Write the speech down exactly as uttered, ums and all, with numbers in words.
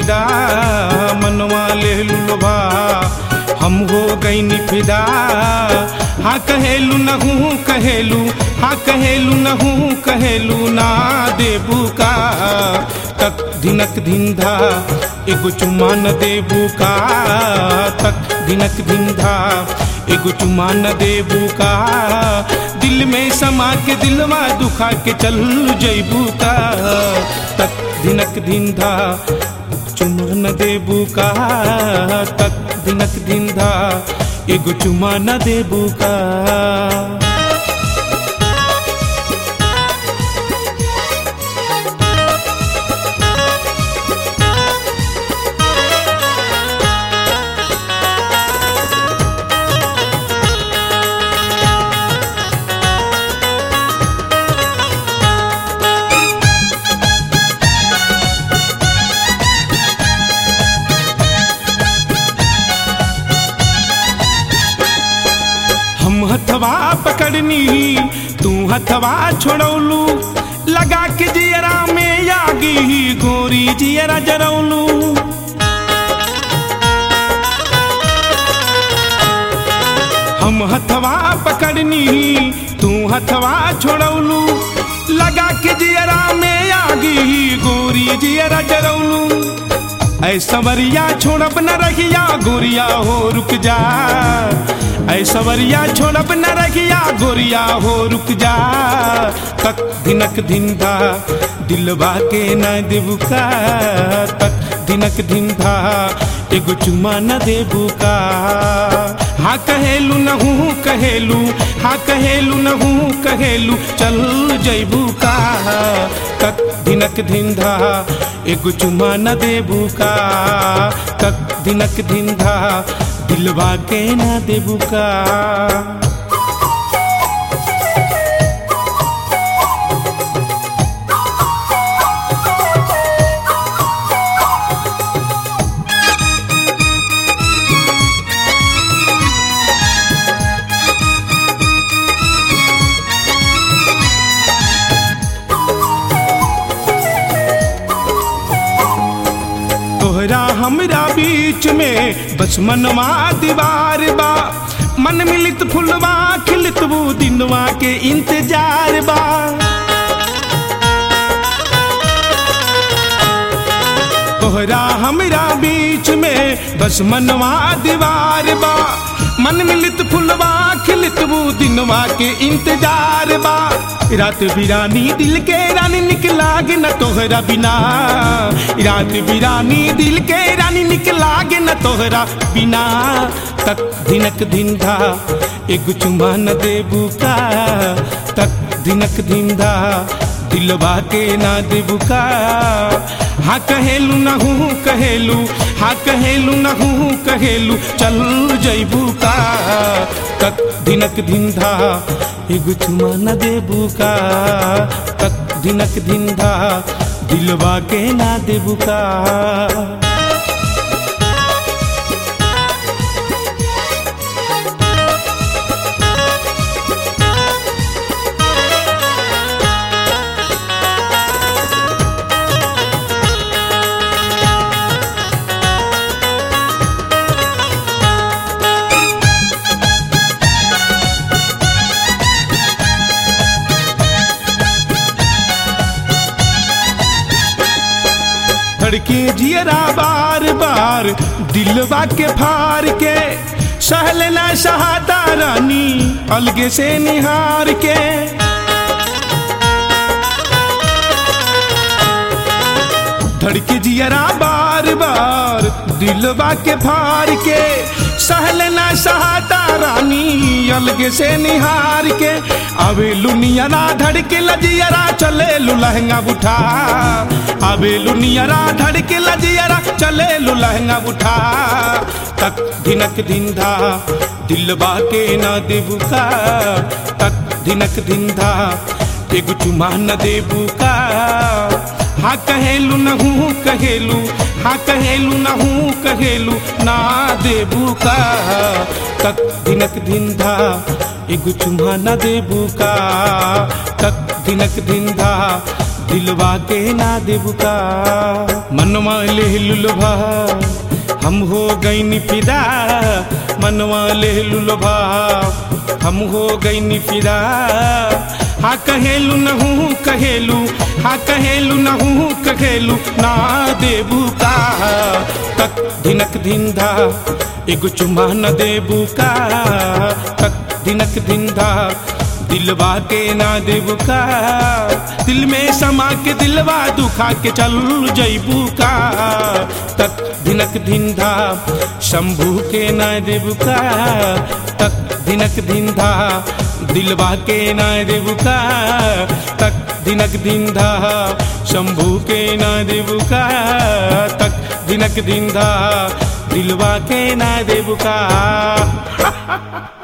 फिदा मनवा ले लुलभा हम हो गईनी फिदा। हाँ कहेलू नहू कहेलू हाँ कहेलू नहू कहेलू ना देबू का तक धिनक धिंधा एगो चुमा न देबू का तक धिनक धिंधा एगो चुमा न देबू का। दिल में समा के दिलवा दुखा के चल जैबू का तक धिनक धिंधा चुमा न देबू का तक धिनक धिंधा एगो चुमा न देबू का। हथवा पकड़नी तू हथवा छोड़ौलू लगा के जियरा में आगी गोरी जियरा जरौलू। हम हथवा पकड़नी तू हथवा छोड़ौलू लगा के जियरा में आगी गोरी जियरा जरौलू। ऐ सवरिया छोड़ब न रहिया गोरिया हो रुक जा ऐ सवरिया छोड़ब न रहिया गोरिया हो रुक जा तक धिनक धिंधा दिलवा के न देबू का तक धिनक धिंधा एगो चुमा न देबू का। हाँ कहेलू नहू कहेलू हाँ कहेलू नहू कहेलू चल जैबू का तक धिनक धिंधा एगो चुमा न देबू का तक धिनक धिंधा दिलवा के न देबू का। तोहरा हमरा बीच में बस मनवा दीवार बा मन मिलित फुलवा खिलित वो दिनवा के इंतजार बा। तोहरा हमरा बीच में बस मनवा दीवार बा मन मिलित फुलवा खिलित वो दिनवा के इंतजार बा। रात बिरानी दिल के रानी निकलागे न तोहरा बिना रात बिरानी दिल के रानी निकलागे न तोहरा बिना तक धिनक धिंधा एगो चुमा न देबू का तक धिनक धिंधा दिलवा के ना देबू का। हाँ कहेलू नहू कहेलू हाँ कहेलू नहू कहेलू चल जैबू का तक धिनक धिंधा एगो चुमा न देबू का तक धिनक धिंधा दिलवा के ना देबू का। धड़के जियरा बार बार दिलवा के फार के सहल ना सहाता रानी अलगे से निहार के। धड़के जियरा बार बार दिलवा के फार के सहल ना सहाता रानी अलगे से निहार के। अबे लुनियरा धड़के लजियरा चले लु लहंगा उठा अबे लुनियरा धड़के लजियरा चले लु लहंगा उठा तक धिनक धिंधा दिलवा के ना देबू का तक धिनक धिंधा एगो चुमा न देबू का। हाँ कहेलू नहू कहेलू हाँ कहेलू नहू कहेलू ना देबू का तक धिनक धिंधा एगो चुमा न देबू का तक धिनक धिंधा दिलवा के ना देबुका। मनवा ले लुलभा हम हो गई फिदा, मनवा ले लुलभा हम हो गई फिदा। हाँ कहेलू नहू कहेलू, हाँ कहेलू नहू कहेलू ना देबुका। तक दिनक धिंधा एगो चुमा न देबुका। तक दिनक धिंधा दिलवा के ना देबुका। दिल में समा के दिलवा दुखा के चल जैबुका। तक दिनक धिंधा शंभू के ना देबुका। तक दिनक धिंधा दिलवा के ना देबुका। तक दिनक धिंधा शंभू के ना देबुका। तक दिनक धिंधा दिलवा के ना देबुका।